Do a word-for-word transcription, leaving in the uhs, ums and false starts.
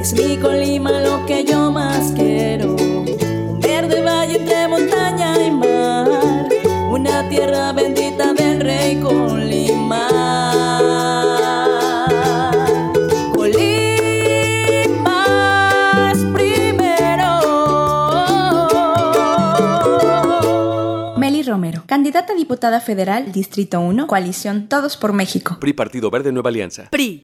Es mi Colima lo que yo más quiero. Un verde valle entre montaña y mar, una tierra bendita del rey Colima. Colima es primero. Meli Romero, candidata a diputada federal, Distrito uno, Coalición Todos por México. P R I, Partido Verde Nueva Alianza. P R I.